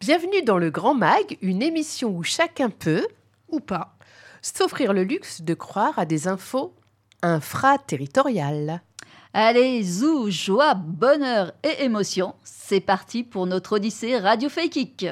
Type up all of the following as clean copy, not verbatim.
Bienvenue dans le Grand Mag, une émission où chacun peut, ou pas, s'offrir le luxe de croire à des infos infra-territoriales. Allez, zou, joie, bonheur et émotion, c'est parti pour notre odyssée radiophonique.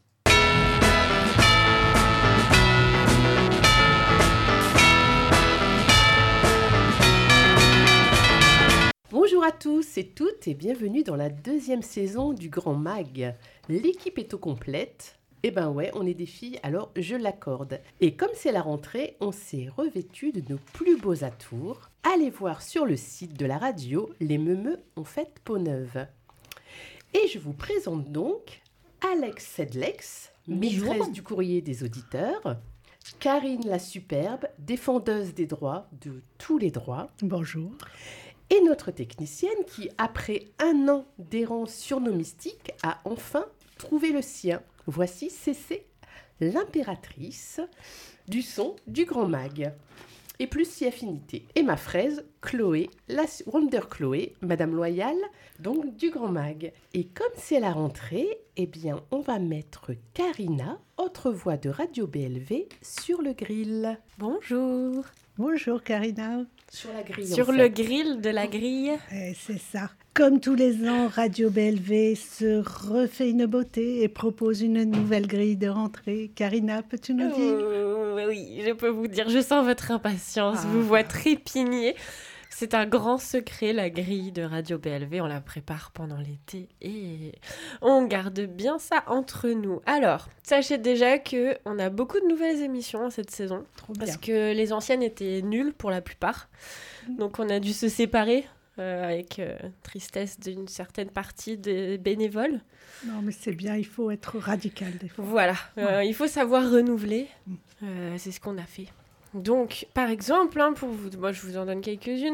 Bonjour à tous et toutes et bienvenue dans la deuxième saison du Grand Mag. L'équipe est au complète. Eh ben ouais, on est des filles, alors je l'accorde. Et comme c'est la rentrée, on s'est revêtus de nos plus beaux atours. Allez voir sur le site de la radio, les meumeux ont fait peau neuve. Et je vous présente donc Alex Sedlex, maîtresse du courrier des auditeurs, Karine la superbe, défendeuse des droits, de tous les droits. Bonjour. Et notre technicienne qui, après un an d'errance sur nos mystiques, a enfin trouvé le sien. Voici Cécé, l'impératrice du son du Grand Mag. Et plus si affinité. Et ma fraise, Chloé, la Wonder Chloé, Madame Loyale, donc du Grand Mag. Et comme c'est la rentrée, eh bien, on va mettre Karina, autre voix de Radio BLV, sur le grill. Bonjour. Bonjour Karina. Sur la grille. Sur le grill de la grille. C'est ça. Comme tous les ans, Radio BLV se refait une beauté et propose une nouvelle grille de rentrée. Karina, peux-tu nous dire? Oui, je peux vous dire. Je sens votre impatience. Vous vois trépigner. C'est un grand secret, la grille de Radio BLV. On la prépare pendant l'été et on garde bien ça entre nous. Alors, sachez déjà qu'on a beaucoup de nouvelles émissions cette saison. Trop bien. Parce que les anciennes étaient nulles pour la plupart. Donc, on a dû se séparer avec tristesse d'une certaine partie des bénévoles. Non, mais c'est bien, il faut être radical des fois. Voilà, il faut savoir renouveler. C'est ce qu'on a fait. Donc, par exemple, pour vous, moi je vous en donne quelques-unes,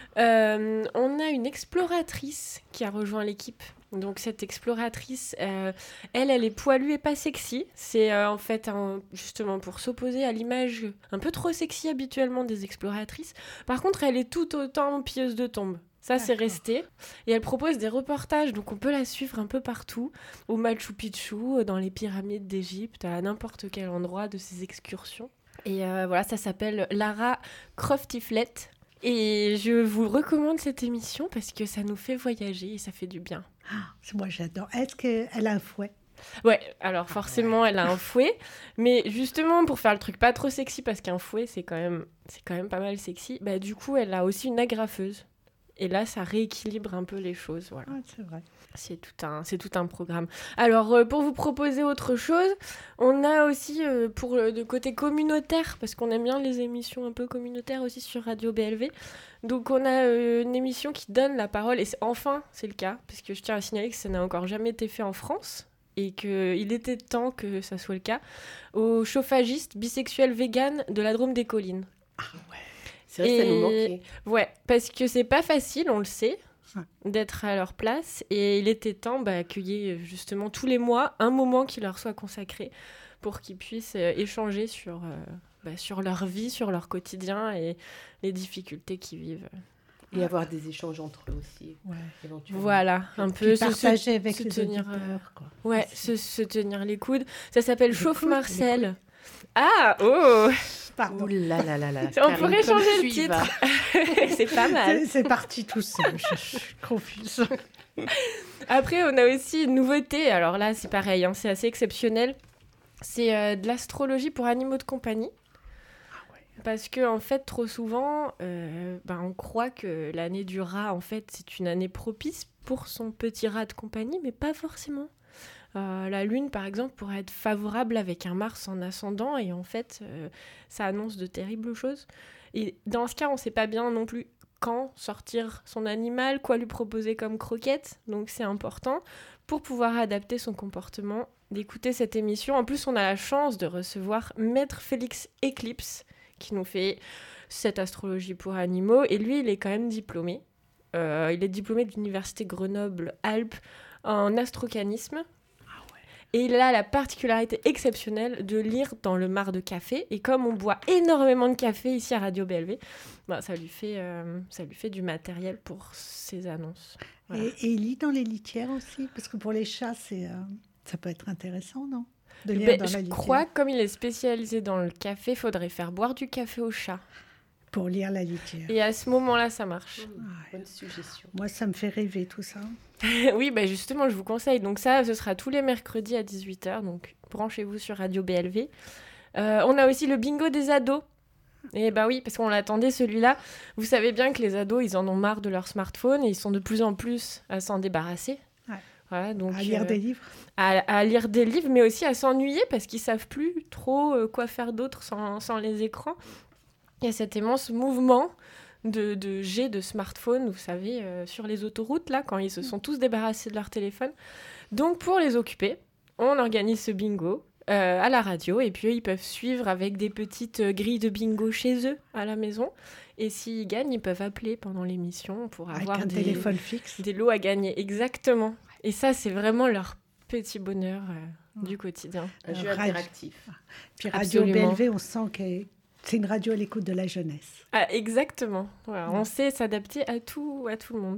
on a une exploratrice qui a rejoint l'équipe. Donc cette exploratrice, elle est poilue et pas sexy. C'est en fait justement pour s'opposer à l'image un peu trop sexy habituellement des exploratrices. Par contre, elle est tout autant pilleuse de tombes. Ça, c'est resté. Et elle propose des reportages, donc on peut la suivre un peu partout, au Machu Picchu, dans les pyramides d'Égypte, à n'importe quel endroit de ses excursions. Et voilà, ça s'appelle Lara Croftiflet. Et je vous recommande cette émission parce que ça nous fait voyager et ça fait du bien. Moi, j'adore. Est-ce qu'elle a un fouet? Ouais, alors forcément, elle a un fouet. Mais justement, pour faire le truc pas trop sexy, parce qu'un fouet, c'est quand même pas mal sexy, bah, du coup, elle a aussi une agrafeuse. Et là, ça rééquilibre un peu les choses. Voilà. C'est vrai. C'est tout un programme. Alors, pour vous proposer autre chose, on a aussi, pour le côté communautaire, parce qu'on aime bien les émissions un peu communautaires aussi sur Radio BLV, donc on a une émission qui donne la parole, et c'est le cas, parce que je tiens à signaler que ça n'a encore jamais été fait en France, et qu'il était temps que ça soit le cas, aux chauffagistes bisexuels véganes de la Drôme des Collines. Ah ouais. C'est vrai que ça nous manquait. Ouais, parce que c'est pas facile, on le sait, d'être à leur place. Et il était temps qu'il y ait justement tous les mois un moment qui leur soit consacré pour qu'ils puissent échanger sur leur vie, sur leur quotidien et les difficultés qu'ils vivent. Et avoir des échanges entre eux aussi, éventuellement. Voilà, un peu partager avec les auditeurs, quoi. Ouais, se tenir les coudes. Ça s'appelle Chauffe Marcel. Ah, oh. Pardon. Ouh là là là là. On pourrait changer le titre. C'est pas mal. C'est parti tout seul. Je suis confuse. Après, on a aussi une nouveauté. Alors là, c'est pareil, c'est assez exceptionnel. C'est de l'astrologie pour animaux de compagnie. Parce que en fait, trop souvent, on croit que l'année du rat, en fait, c'est une année propice pour son petit rat de compagnie, mais pas forcément. La Lune, par exemple, pourrait être favorable avec un Mars en ascendant et en fait, ça annonce de terribles choses. Et dans ce cas, on ne sait pas bien non plus quand sortir son animal, quoi lui proposer comme croquette. Donc c'est important pour pouvoir adapter son comportement, d'écouter cette émission. En plus, on a la chance de recevoir Maître Félix Eclipse qui nous fait cette astrologie pour animaux. Et lui, il est quand même diplômé. Il est diplômé de l'université Grenoble-Alpes en astrocanisme. Et il a la particularité exceptionnelle de lire dans le mar de café. Et comme on boit énormément de café ici à Radio BLV, ça lui fait du matériel pour ses annonces. Voilà. Et il lit dans les litières aussi? Parce que pour les chats, c'est Ça peut être intéressant, non? De lire dans la Je litière. crois, comme il est spécialisé dans le café, il faudrait faire boire du café au chat. Pour lire la litière. Et à ce moment-là, ça marche. Bonne suggestion. Moi, ça me fait rêver tout ça. Oui, justement, je vous conseille. Donc ça, ce sera tous les mercredis à 18h. Donc branchez-vous sur Radio BLV. On a aussi le bingo des ados. Et oui, parce qu'on l'attendait celui-là. Vous savez bien que les ados, ils en ont marre de leur smartphone et ils sont de plus en plus à s'en débarrasser. Ouais. Voilà, donc, À lire des livres. à lire des livres, mais aussi à s'ennuyer parce qu'ils savent plus trop quoi faire d'autre sans les écrans. Il y a cet immense mouvement de jets de smartphones, vous savez, sur les autoroutes, là, quand ils se sont tous débarrassés de leur téléphone. Donc, pour les occuper, on organise ce bingo à la radio, et puis eux, ils peuvent suivre avec des petites grilles de bingo chez eux, à la maison. Et s'ils gagnent, ils peuvent appeler pendant l'émission pour avoir Avec un téléphone fixe. des lots à gagner. Exactement. Et ça, c'est vraiment leur petit bonheur du quotidien. Un jeu Radio. interactif. Puis Radio Absolument. BLV, on sent que c'est une radio à l'écoute de la jeunesse. Ah, exactement. Voilà, on sait s'adapter à tout le monde.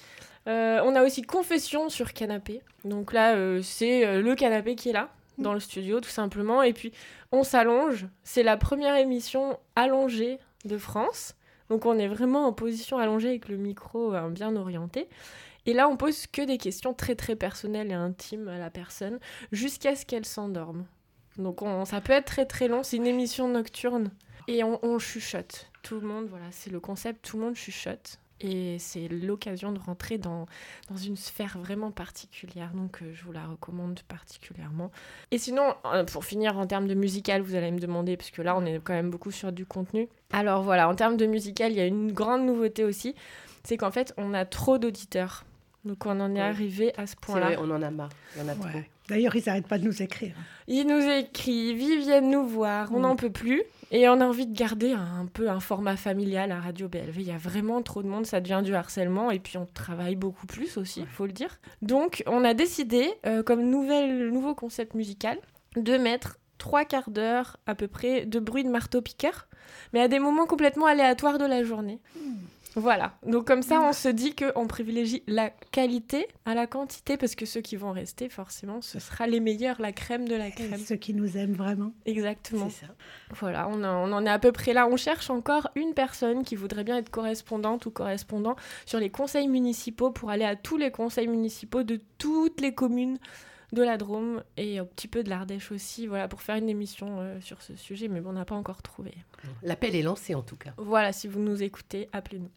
On a aussi Confession sur canapé. Donc là, c'est le canapé qui est là, dans le studio, tout simplement. Et puis, on s'allonge. C'est la première émission allongée de France. Donc, on est vraiment en position allongée avec le micro bien orienté. Et là, on pose que des questions très, très personnelles et intimes à la personne jusqu'à ce qu'elle s'endorme. Donc, ça peut être très, très long. C'est une émission nocturne. Et on chuchote. Tout le monde, voilà, c'est le concept, tout le monde chuchote. Et c'est l'occasion de rentrer dans une sphère vraiment particulière. Donc, je vous la recommande particulièrement. Et sinon, pour finir, en termes de musical, vous allez me demander, parce que là, on est quand même beaucoup sur du contenu. Alors voilà, en termes de musical, il y a une grande nouveauté aussi. C'est qu'en fait, on a trop d'auditeurs. Donc, on en est arrivé à ce C'est point-là. vrai, on en a marre. Il y en a trop. Ouais. D'ailleurs, ils n'arrêtent pas de nous écrire. Ils nous écrivent, ils viennent nous voir, on n'en peut plus. Et on a envie de garder un peu un format familial à Radio BLV. Il y a vraiment trop de monde, ça devient du harcèlement. Et puis on travaille beaucoup plus aussi, il faut le dire. Donc on a décidé, comme nouveau concept musical, de mettre 3/4 d'heure à peu près de bruit de marteau-piqueur, mais à des moments complètement aléatoires de la journée. Voilà, donc comme ça on se dit qu'on privilégie la qualité à la quantité, parce que ceux qui vont rester forcément ce sera les meilleurs, la crème de la Et crème. ceux qui nous aiment vraiment. Exactement. C'est ça. Voilà, on en est à peu près là. On cherche encore une personne qui voudrait bien être correspondante ou correspondant sur les conseils municipaux pour aller à tous les conseils municipaux de toutes les communes de la Drôme et un petit peu de l'Ardèche aussi, voilà, pour faire une émission sur ce sujet, mais bon, on n'a pas encore trouvé. L'appel est lancé en tout cas. Voilà, si vous nous écoutez, appelez-nous.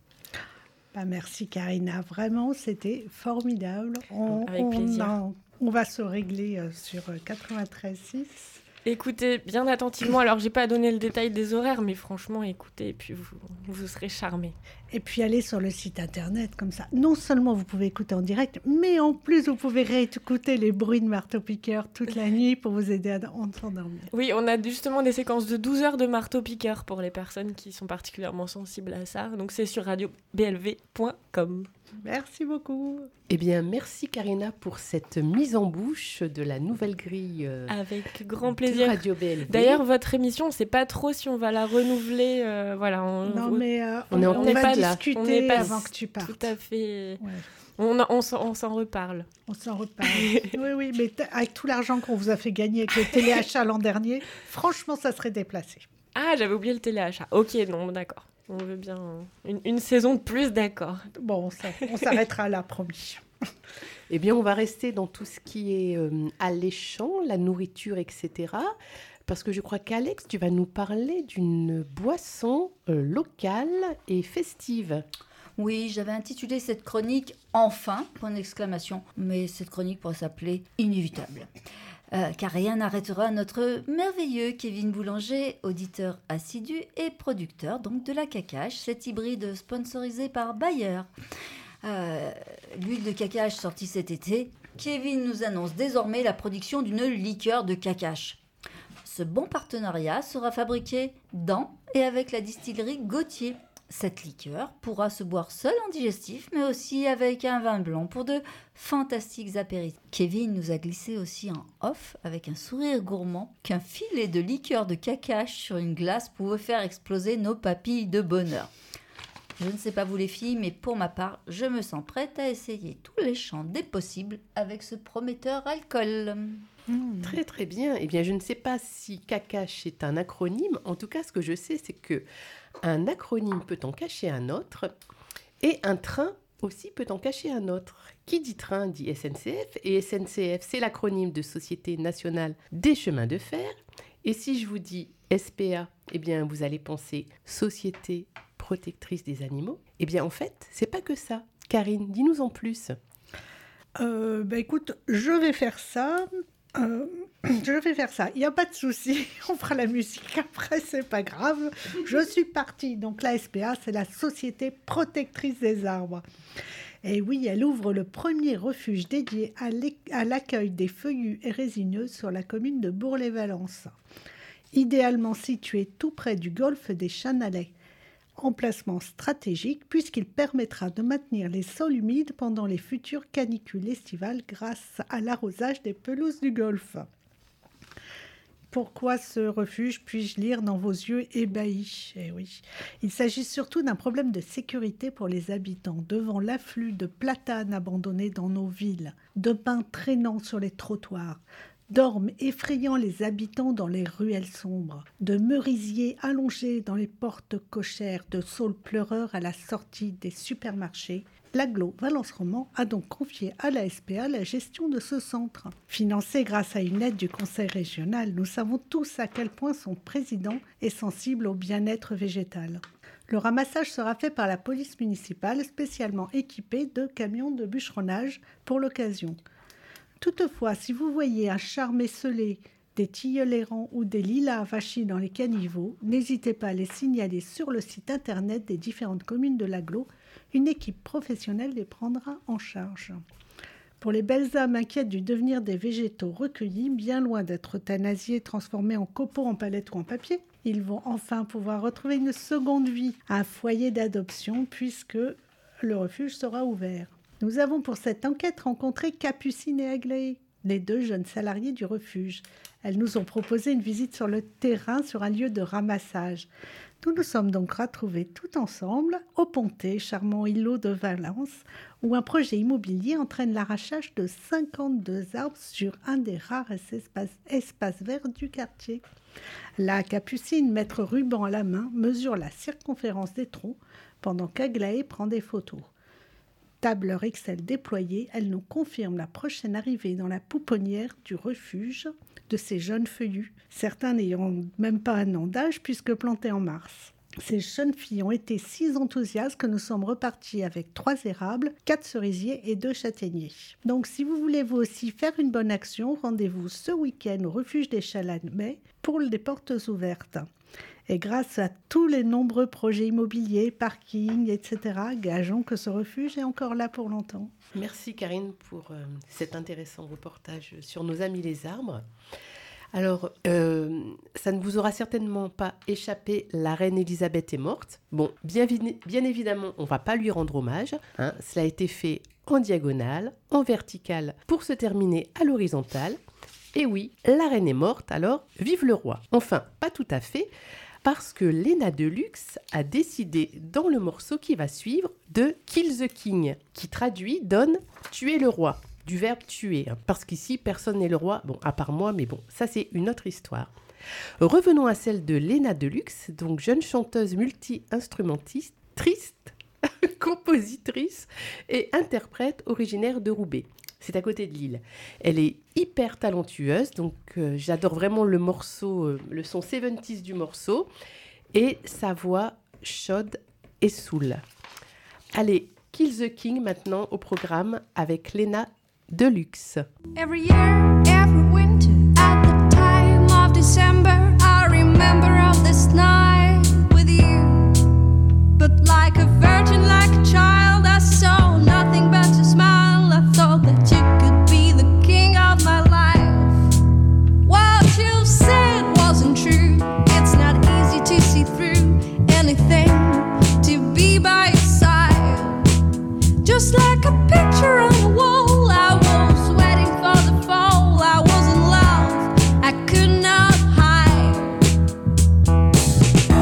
Merci Karina, vraiment c'était formidable. Avec plaisir. On va se régler sur 93.6. Écoutez bien attentivement, alors j'ai pas donné le détail des horaires, mais franchement, écoutez, et puis vous serez charmés. Et puis allez sur le site internet, comme ça. Non seulement vous pouvez écouter en direct, mais en plus vous pouvez réécouter les bruits de marteau-piqueur toute la nuit pour vous aider à s'endormir. Oui, on a justement des séquences de 12 heures de marteau-piqueur pour les personnes qui sont particulièrement sensibles à ça. Donc c'est sur radioblv.com. Merci beaucoup. Eh bien, merci Karina pour cette mise en bouche de la nouvelle grille Avec grand de plaisir. Radio BLV. D'ailleurs, votre émission, on ne sait pas trop si on va la renouveler. Voilà, Non, mais on est en on tête, va là. On discuter n'est pas avant que tu partes. tout à fait. Ouais, On s'en reparle. on s'en reparle. Oui, mais avec tout l'argent qu'on vous a fait gagner avec le téléachat l'an dernier, franchement, ça serait déplacé. Ah, j'avais oublié le téléachat. Ok, non, d'accord. On veut bien une saison de plus, d'accord. Bon, on s'arrêtera là, promis. Eh bien, on va rester dans tout ce qui est alléchant, la nourriture, etc. Parce que je crois qu'Alex, tu vas nous parler d'une boisson locale et festive. Oui, j'avais intitulé cette chronique « Enfin !» point d'exclamation. Mais cette chronique pourrait s'appeler « Inévitable ». Car rien n'arrêtera notre merveilleux Kevin Boulanger, auditeur assidu et producteur donc de la cacache, cet hybride sponsorisé par Bayer. L'huile de cacache sortie cet été, Kevin nous annonce désormais la production d'une liqueur de cacache. Ce bon partenariat sera fabriqué dans et avec la distillerie Gauthier. Cette liqueur pourra se boire seule en digestif, mais aussi avec un vin blanc pour de fantastiques apéritifs. Kevin nous a glissé aussi en off, avec un sourire gourmand, qu'un filet de liqueur de cacache sur une glace pouvait faire exploser nos papilles de bonheur. Je ne sais pas vous les filles, mais pour ma part, je me sens prête à essayer tous les champs des possibles avec ce prometteur alcool. Très très bien. Eh bien, je ne sais pas si Kakash est un acronyme. En tout cas, ce que je sais, c'est que un acronyme peut en cacher un autre et un train aussi peut en cacher un autre. Qui dit train dit SNCF et SNCF, c'est l'acronyme de Société nationale des chemins de fer. Et si je vous dis SPA, eh bien, vous allez penser Société protectrice des animaux. Eh bien, en fait, c'est pas que ça. Karine, dis-nous en plus. Écoute, je vais faire ça. Il n'y a pas de souci. On fera la musique après, c'est pas grave. Je suis partie. Donc la SPA, c'est la Société protectrice des arbres. Et oui, elle ouvre le premier refuge dédié à l'accueil des feuillus et résineuses sur la commune de Bourg-les-Valences. Idéalement situé tout près du golfe des Chanalets. Emplacement stratégique puisqu'il permettra de maintenir les sols humides pendant les futures canicules estivales grâce à l'arrosage des pelouses du golfe. Pourquoi ce refuge, puis-je lire dans vos yeux ébahis ? Eh oui, il s'agit surtout d'un problème de sécurité pour les habitants devant l'afflux de platanes abandonnés dans nos villes, de pins traînant sur les trottoirs, d'ormes effrayant les habitants dans les ruelles sombres, de merisiers allongés dans les portes cochères, de saules pleureurs à la sortie des supermarchés. L'agglo Valence Roman a donc confié à la SPA la gestion de ce centre. Financé grâce à une aide du conseil régional, nous savons tous à quel point son président est sensible au bien-être végétal. Le ramassage sera fait par la police municipale spécialement équipée de camions de bûcheronnage pour l'occasion. Toutefois, si vous voyez un charme esselé, des tilleuls errants ou des lilas avachis dans les caniveaux, n'hésitez pas à les signaler sur le site internet des différentes communes de l'agglo. Une équipe professionnelle les prendra en charge. Pour les belles âmes inquiètes du devenir des végétaux recueillis, bien loin d'être euthanasiés, transformés en copeaux, en palettes ou en papier, ils vont enfin pouvoir retrouver une seconde vie, un foyer d'adoption, puisque le refuge sera ouvert. Nous avons pour cette enquête rencontré Capucine et Aglaé, les deux jeunes salariés du refuge. Elles nous ont proposé une visite sur le terrain, sur un lieu de ramassage. Nous nous sommes donc retrouvés tout ensemble au Pontet, charmant îlot de Valence, où un projet immobilier entraîne l'arrachage de 52 arbres sur un des rares espaces verts du quartier. La Capucine, maître ruban à la main, mesure la circonférence des troncs pendant qu'Aglaé prend des photos. Tableur Excel déployée, elle nous confirme la prochaine arrivée dans la pouponnière du refuge de ces jeunes feuillus, certains n'ayant même pas un an d'âge puisque plantés en mars. Ces jeunes filles ont été si enthousiastes que nous sommes repartis avec 3 érables, 4 cerisiers et 2 châtaigniers. Donc si vous voulez vous aussi faire une bonne action, rendez-vous ce week-end au refuge des Chanalets pour les portes ouvertes. Et grâce à tous les nombreux projets immobiliers, parkings, etc., gageons que ce refuge est encore là pour longtemps. Merci Karine pour cet intéressant reportage sur nos amis les arbres. Alors, ça ne vous aura certainement pas échappé, la reine Elisabeth est morte. Bon, bien évidemment, on ne va pas lui rendre hommage. Cela a été fait en diagonale, en verticale, pour se terminer à l'horizontale. Et oui, la reine est morte, alors vive le roi. Enfin, pas tout à fait, parce que Léna Deluxe a décidé dans le morceau qui va suivre de Kill the King, qui traduit donne tuer le roi, du verbe tuer, parce qu'ici personne n'est le roi, bon à part moi, mais bon, ça c'est une autre histoire. Revenons à celle de Léna Deluxe, donc jeune chanteuse multi-instrumentiste, triste, compositrice et interprète originaire de Roubaix. C'est à côté de Lille. Elle est hyper talentueuse, donc j'adore vraiment le morceau, le son 70s du morceau, et sa voix chaude et saoule. Allez, Kill the King maintenant au programme avec Léna Deluxe. Every year, every winter, at the time of December, I remember of this night with you. But like a virgin, like a child, I saw nothing but a smile. I thought that you could be the king of my life. What you said wasn't true. It's not easy to see through anything, to be by your side. Just like a picture on the wall, I was waiting for the fall. I was in love, I could not hide.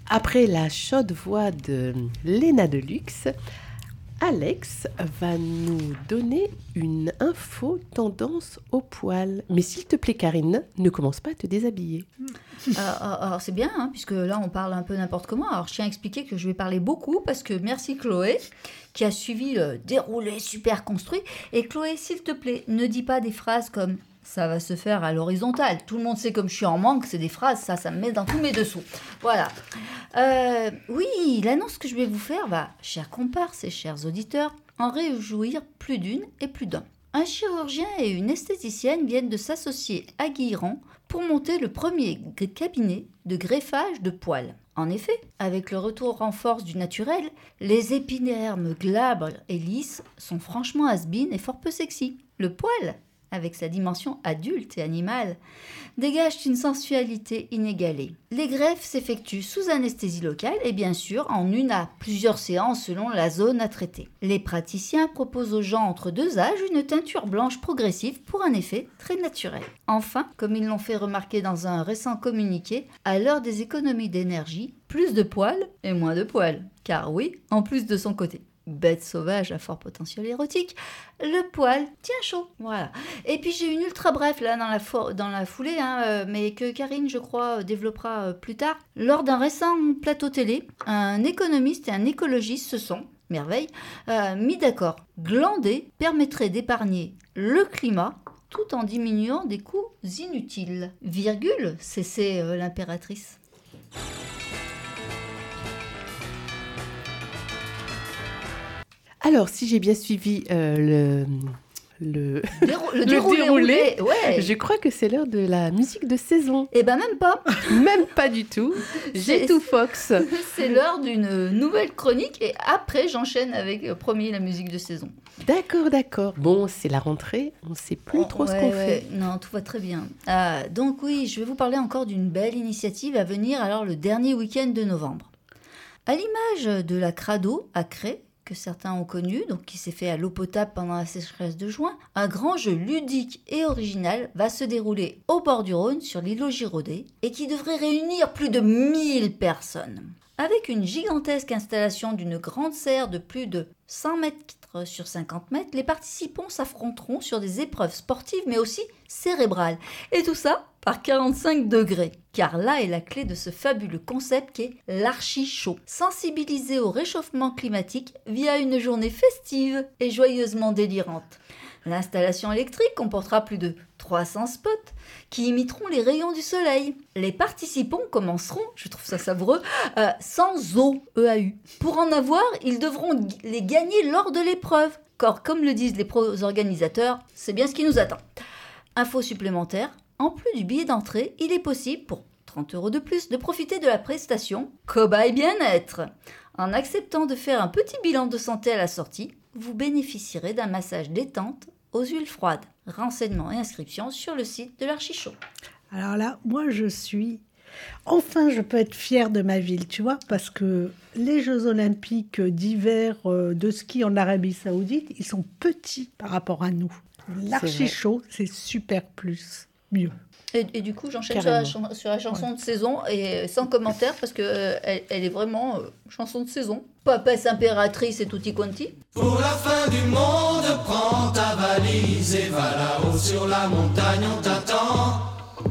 Après la chaude voix de Léna Deluxe, Alex va nous donner une info tendance au poil. Mais s'il te plaît, Karine, ne commence pas à te déshabiller. Alors c'est bien, puisque là on parle un peu n'importe comment. Alors je tiens à expliquer que je vais parler beaucoup parce que merci Chloé qui a suivi le déroulé super construit. Et Chloé, s'il te plaît, ne dis pas des phrases comme « ça va se faire à l'horizontale ». Tout le monde sait comme je suis en manque, c'est des phrases, ça me met dans tous mes dessous. Voilà. Oui, l'annonce que je vais vous faire va, chers comparses et chers auditeurs, en réjouir plus d'une et plus d'un. Un chirurgien et une esthéticienne viennent de s'associer à Guilherand pour monter le premier cabinet de greffage de poils. En effet, avec le retour en force du naturel, les épidermes glabres et lisses sont franchement has-been et fort peu sexy. Le poil, avec sa dimension adulte et animale, dégage une sensualité inégalée. Les greffes s'effectuent sous anesthésie locale et bien sûr en une à plusieurs séances selon la zone à traiter. Les praticiens proposent aux gens entre deux âges une teinture blanche progressive pour un effet très naturel. Enfin, comme ils l'ont fait remarquer dans un récent communiqué, à l'heure des économies d'énergie, plus de poils et moins de poils. Car oui, en plus de son côté bête sauvage à fort potentiel érotique, le poil tient chaud. Voilà. Et puis j'ai une ultra bref là dans la foulée, mais que Karine, je crois, développera plus tard. Lors d'un récent plateau télé, un économiste et un écologiste se sont, merveille, mis d'accord. Glander permettrait d'épargner le climat tout en diminuant des coûts inutiles. Virgule, c'est l'impératrice. Alors, si j'ai bien suivi le déroulé, ouais. Je crois que c'est l'heure de la musique de saison. Eh ben même pas. Même pas du tout. J'ai tout Fox. C'est l'heure d'une nouvelle chronique et après j'enchaîne avec premier la musique de saison. D'accord. Bon, c'est la rentrée, on ne sait plus trop ce qu'on fait. Non, tout va très bien. Donc oui, je vais vous parler encore d'une belle initiative à venir alors le dernier week-end de novembre. À l'image de la Crado à Cré, que certains ont connu, donc qui s'est fait à l'eau potable pendant la sécheresse de juin, un grand jeu ludique et original va se dérouler au bord du Rhône sur l'îlot Giraudet et qui devrait réunir plus de 1000 personnes. Avec une gigantesque installation d'une grande serre de plus de 100 mètres sur 50 mètres, les participants s'affronteront sur des épreuves sportives mais aussi cérébrales. Et tout ça par 45 degrés. Car là est la clé de ce fabuleux concept qui est l'archi-chaud. Sensibiliser au réchauffement climatique via une journée festive et joyeusement délirante. L'installation électrique comportera plus de 300 spots qui imiteront les rayons du soleil. Les participants commenceront, je trouve ça savoureux, sans eau, EAU. Pour en avoir, ils devront les gagner lors de l'épreuve. Car comme le disent les pros organisateurs, c'est bien ce qui nous attend. Info supplémentaire, en plus du billet d'entrée, il est possible pour 30 € de plus de profiter de la prestation Cobaye Bien-être. En acceptant de faire un petit bilan de santé à la sortie, vous bénéficierez d'un massage détente aux huiles froides. Renseignements et inscriptions sur le site de l'Archi-Chaud. Alors là, moi je suis... Enfin, je peux être fière de ma ville, tu vois, parce que les Jeux Olympiques d'hiver de ski en Arabie Saoudite, ils sont petits par rapport à nous. L'Archi-Chaud, c'est super plus, mieux. Et du coup, j'enchaîne sur la chanson de saison et sans commentaire parce qu'elle elle est vraiment chanson de saison. Papesse impératrice et tutti quanti. Pour la fin du monde, prends ta valise et va là-haut sur la montagne, on t'attend.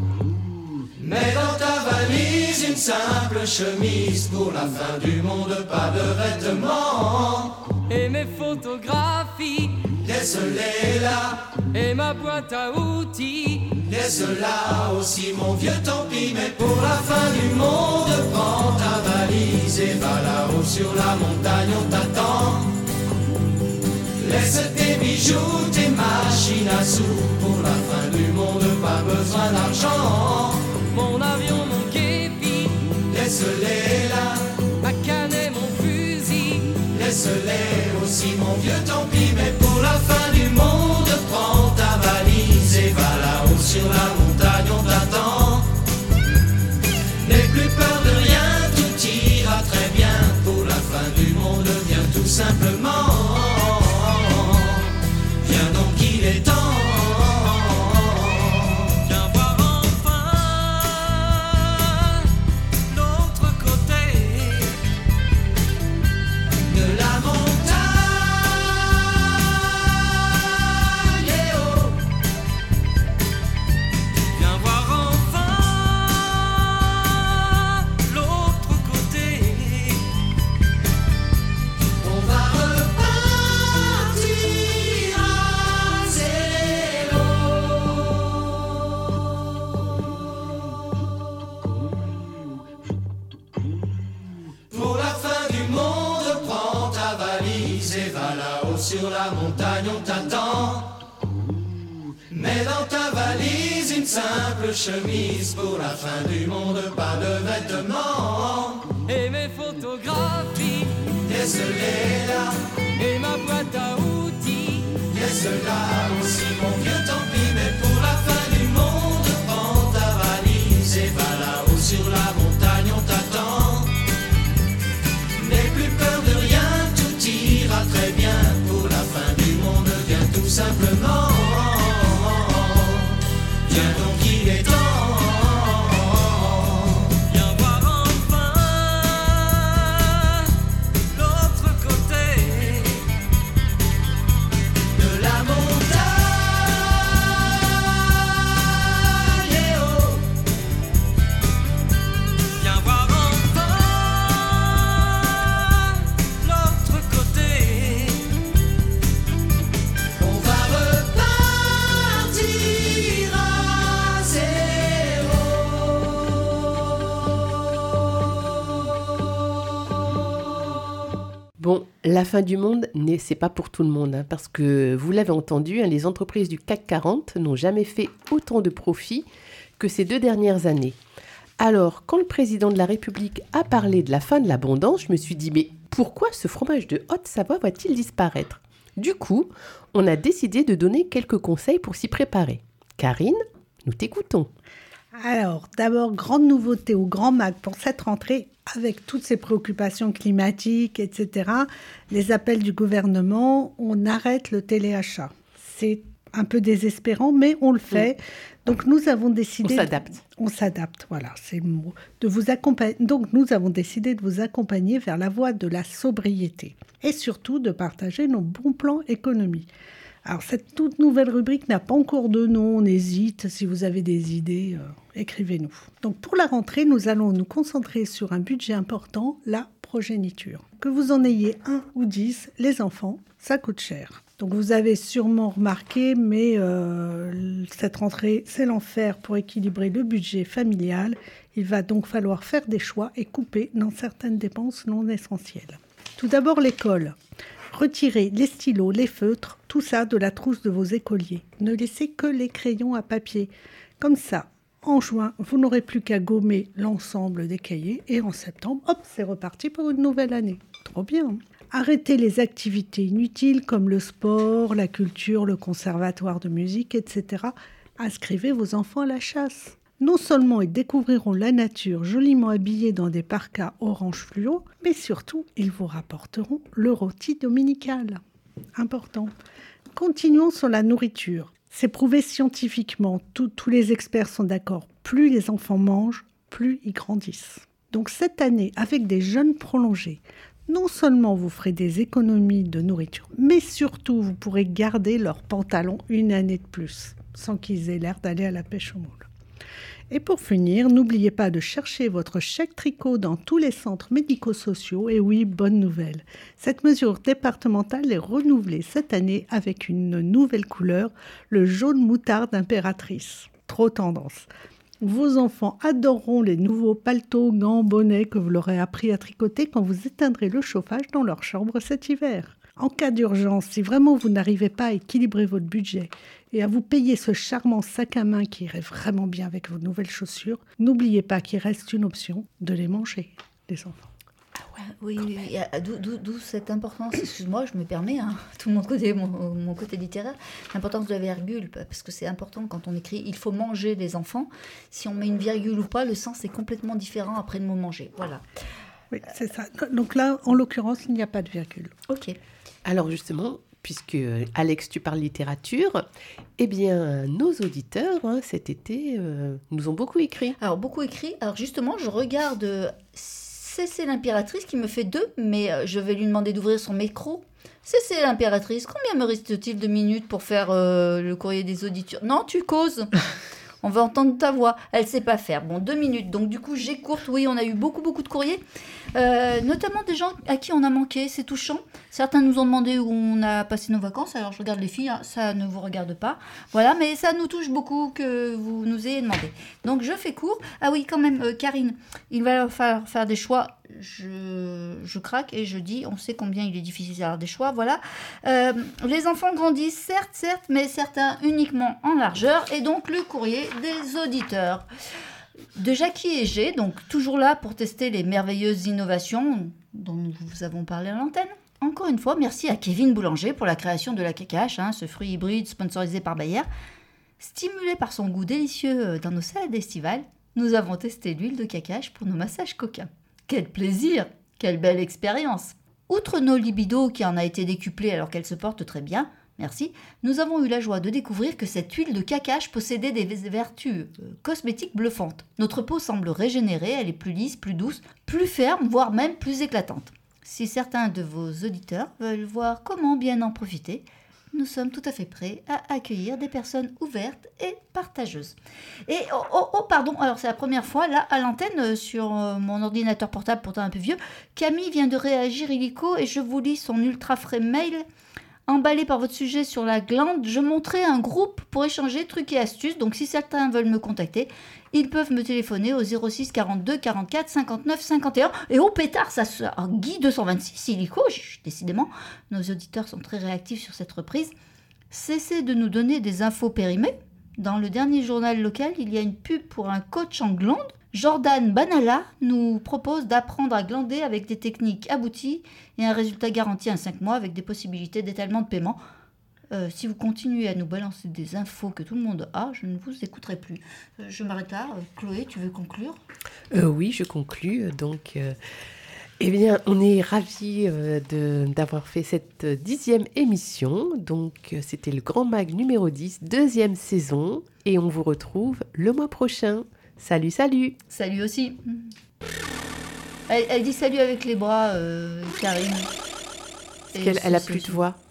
Mets dans ta valise une simple chemise. Pour la fin du monde, pas de vêtements. Et mes photographies, laisse-les là. Et ma boîte à outils, laisse-la aussi mon vieux tant pis. Mais pour la fin du monde, prends ta valise et va là-haut sur la montagne, on t'attend. Laisse tes bijoux, tes machines à sous. Pour la fin du monde, pas besoin d'argent. Mon avion, mon képi, laisse-les là. Ma canne et mon fusil, laisse-les aussi mon vieux tant pis. Mais pour la fin du monde, prends ta valise et va là-haut sur la montagne, on t'attend. N'aie plus peur de rien, tout ira très bien. Pour la fin du monde, viens tout simplement. Viens donc, il est temps. Viens voir enfin l'autre côté. valise, une simple chemise. Pour la fin du monde, pas de vêtements. Et mes photographies, Yes, elle est là. et ma boîte à outils. Yes, là aussi, mon vieux, tant pis. Mais pour la fin du monde, prends ta valise et va là-haut sur la montagne, on t'attend. N'aie plus peur de rien, tout ira très bien. Pour la fin du monde, viens tout simplement. Viens donc, il est temps. Viens voir enfin l'autre côté De la montagne, eh oh. Viens voir enfin l'autre côté. On va repartir à zéro. Bon, la fin du monde, c'est pas pour tout le monde, hein, parce que vous l'avez entendu, hein, les entreprises du CAC 40 n'ont jamais fait autant de profits que ces 2 dernières années. Alors, quand le président de la République a parlé de la fin de l'abondance, je me suis dit, mais pourquoi ce fromage de Haute-Savoie va-t-il disparaître ? Du coup, on a décidé de donner quelques conseils pour s'y préparer. Karine, nous t'écoutons. Alors, d'abord, grande nouveauté au Grand Mag pour cette rentrée, avec toutes ces préoccupations climatiques, etc., les appels du gouvernement, on arrête le téléachat. C'est un peu désespérant, mais on le fait. Donc, nous avons décidé... On s'adapte. On s'adapte, voilà, c'est le mot. De vous accompagner. Donc, nous avons décidé de vous accompagner vers la voie de la sobriété et surtout de partager nos bons plans économie. Alors, cette toute nouvelle rubrique n'a pas encore de nom, on hésite. Si vous avez des idées, écrivez-nous. Donc, pour la rentrée, nous allons nous concentrer sur un budget important, la progéniture. Que vous en ayez 1 ou 10, les enfants, ça coûte cher. Donc, vous avez sûrement remarqué, mais cette rentrée, c'est l'enfer pour équilibrer le budget familial. Il va donc falloir faire des choix et couper dans certaines dépenses non essentielles. Tout d'abord, l'école. Retirez les stylos, les feutres, tout ça de la trousse de vos écoliers. Ne laissez que les crayons à papier. Comme ça, en juin, vous n'aurez plus qu'à gommer l'ensemble des cahiers. Et en septembre, hop, c'est reparti pour une nouvelle année. Trop bien, hein ? Arrêtez les activités inutiles comme le sport, la culture, le conservatoire de musique, etc. Inscrivez vos enfants à la chasse. Non seulement ils découvriront la nature joliment habillés dans des parkas orange fluo, mais surtout, ils vous rapporteront le rôti dominical. Important. Continuons sur la nourriture. C'est prouvé scientifiquement, tous les experts sont d'accord. Plus les enfants mangent, plus ils grandissent. Donc cette année, avec des jeûnes prolongés, non seulement vous ferez des économies de nourriture, mais surtout vous pourrez garder leurs pantalons une année de plus, sans qu'ils aient l'air d'aller à la pêche au moule. Et pour finir, n'oubliez pas de chercher votre chèque tricot dans tous les centres médico-sociaux. Et oui, bonne nouvelle. Cette mesure départementale est renouvelée cette année avec une nouvelle couleur, le jaune moutarde impératrice. Trop tendance. Vos enfants adoreront les nouveaux paletots, gants, bonnets que vous leur avez appris à tricoter quand vous éteindrez le chauffage dans leur chambre cet hiver. En cas d'urgence, si vraiment vous n'arrivez pas à équilibrer votre budget et à vous payer ce charmant sac à main qui irait vraiment bien avec vos nouvelles chaussures, n'oubliez pas qu'il reste une option de les manger, les enfants. Oui, d'où cette importance, excuse-moi, je me permets, hein, tout mon côté littéraire, l'importance de la virgule, parce que c'est important quand on écrit « il faut manger les enfants ». Si on met une virgule ou pas, le sens est complètement différent après le mot « manger ». Voilà. Oui, c'est ça. Donc là, en l'occurrence, il n'y a pas de virgule. Ok. Alors justement, puisque Alex, tu parles littérature, eh bien, nos auditeurs, hein, cet été, nous ont beaucoup écrit. Alors, beaucoup écrit. Alors justement, je regarde... C'est l'impératrice qui me fait 2, mais je vais lui demander d'ouvrir son micro. C'est l'impératrice. Combien me reste-t-il de minutes pour faire le courrier des auditeurs ? Non, tu causes. On va entendre ta voix. Elle ne sait pas faire. Bon, 2 minutes. Donc, du coup, j'écourte. Oui, on a eu beaucoup de courriers. Notamment des gens à qui on a manqué. C'est touchant. Certains nous ont demandé où on a passé nos vacances. Alors, je regarde les filles. Hein, ça ne vous regarde pas. Voilà, mais ça nous touche beaucoup que vous nous ayez demandé. Donc, je fais court. Ah oui, quand même, Karine, il va falloir faire des choix. je craque et je dis, on sait combien il est difficile d'avoir des choix, voilà. Les enfants grandissent, certes, mais certains uniquement en largeur, et donc le courrier des auditeurs. De Jackie et G, donc toujours là pour tester les merveilleuses innovations dont nous vous avons parlé à l'antenne. Encore une fois, merci à Kevin Boulanger pour la création de la Cacache, ce fruit hybride sponsorisé par Bayer. Stimulé par son goût délicieux dans nos salades estivales, nous avons testé l'huile de cacache pour nos massages coquins. Quel plaisir! Quelle belle expérience! Outre nos libidos qui en a été décuplé alors qu'elle se porte très bien, merci, nous avons eu la joie de découvrir que cette huile de cacache possédait des vertus cosmétiques bluffantes. Notre peau semble régénérée, elle est plus lisse, plus douce, plus ferme, voire même plus éclatante. Si certains de vos auditeurs veulent voir comment bien en profiter, nous sommes tout à fait prêts à accueillir des personnes ouvertes et partageuses. Et pardon, alors c'est la première fois, là, à l'antenne, sur mon ordinateur portable, pourtant un peu vieux, Camille vient de réagir illico et je vous lis son ultra frais mail. Emballé par votre sujet sur la glande, je montrais un groupe pour échanger trucs et astuces. Donc si certains veulent me contacter, ils peuvent me téléphoner au 06 42 44 59 51. Et au pétard, ça se... Guy 226, illico, décidément, nos auditeurs sont très réactifs sur cette reprise. Cessez de nous donner des infos périmées. Dans le dernier journal local, il y a une pub pour un coach en glande. Jordan Banala nous propose d'apprendre à glander avec des techniques abouties et un résultat garanti en 5 mois avec des possibilités d'étalement de paiement. Si vous continuez à nous balancer des infos que tout le monde a, je ne vous écouterai plus. Je m'arrête là. Chloé, tu veux conclure ? Oui, je conclus. Donc, eh bien, on est ravis d'avoir fait cette 10e émission. Donc, c'était le Grand Mag numéro 10, 2e saison. Et on vous retrouve le mois prochain. Salut, salut. Salut aussi. Elle dit salut avec les bras, Karine. Parce qu'elle a plus de voix.